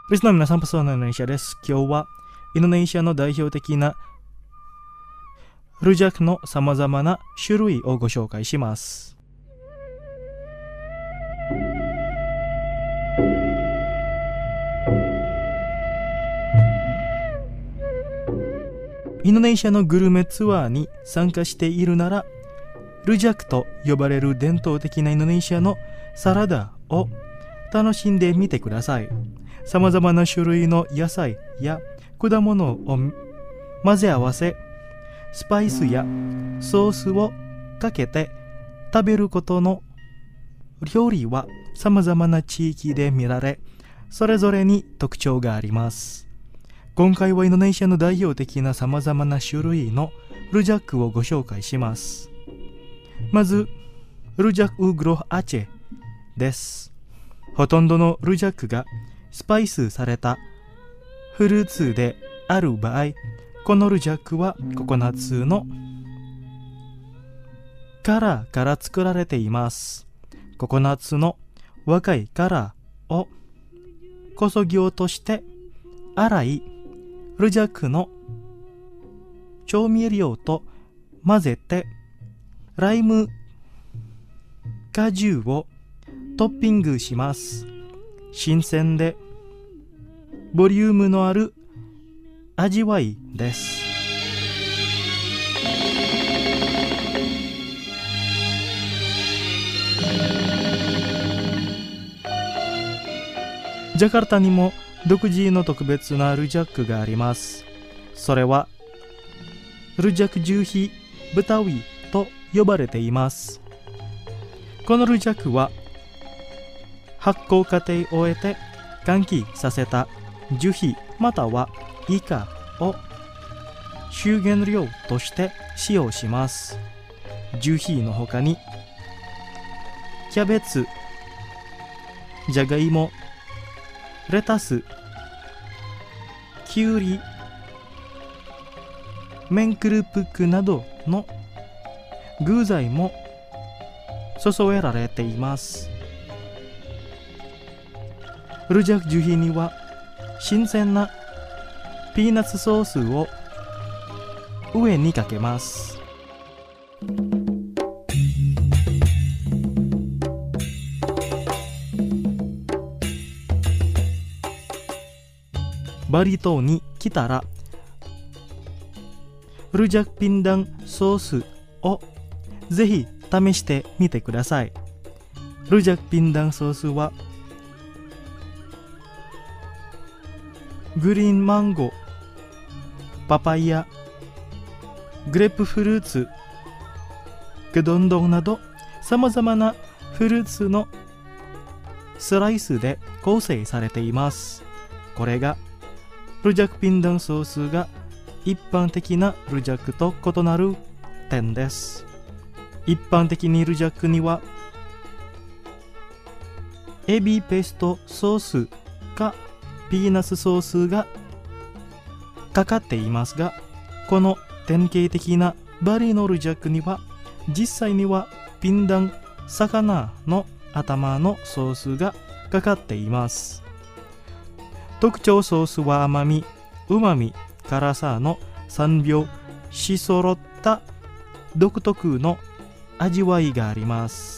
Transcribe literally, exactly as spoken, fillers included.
リスナーの皆さん、パソナインドネシアです。今日はインドネシアの代表的なルジャクのさまざまな種類をご紹介します。インドネシアのグルメツアーに参加しているなら、ルジャクと呼ばれる伝統的なインドネシアのサラダを楽しんでみてください。さまざまな種類の野菜や果物を混ぜ合わせ、スパイスやソースをかけて食べることの料理はさまざまな地域で見られ、それぞれに特徴があります。今回はインドネシアの代表的なさまざまな種類のルジャクをご紹介します。まず、ルジャクウグロアチェです。ほとんどのルジャクがスパイスされたフルーツである場合、このルジャクはココナッツの殻から作られています。ココナッツの若い殻をこそぎ落として洗い、ルジャクの調味料と混ぜてライム果汁をトッピングします。新鮮でボリュームのある味わいです。ジャカルタにも独自の特別なルジャクがあります。それはルジャクジューヒブタウィと呼ばれています。このルジャクは発酵過程を終えて換気させた樹皮またはイカを主原料として使用します。樹皮の他にキャベツ、じゃがいも、レタス、きゅうり、メンクルプクなどの具材も注げられています。ルジャク樹皮には新鮮なピーナッツソースを上にかけます。バリ島に来たらルジャクピンダンソースをぜひ試してみてください。ルジャクピンダンソースはグリーンマンゴー、パパイヤ、グレープフルーツ、ケドンドンなどさまざまなフルーツのスライスで構成されています。これがルジャクピンダンソースが一般的なルジャクと異なる点です。一般的にルジャクにはエビペーストソースかピーナッツソースがかかっていますが、この典型的なバリのルジャクには実際にはピンダン魚の頭のソースがかかっています。特徴ソースは甘み、うまみ、辛さの三拍子揃った独特の味わいがあります。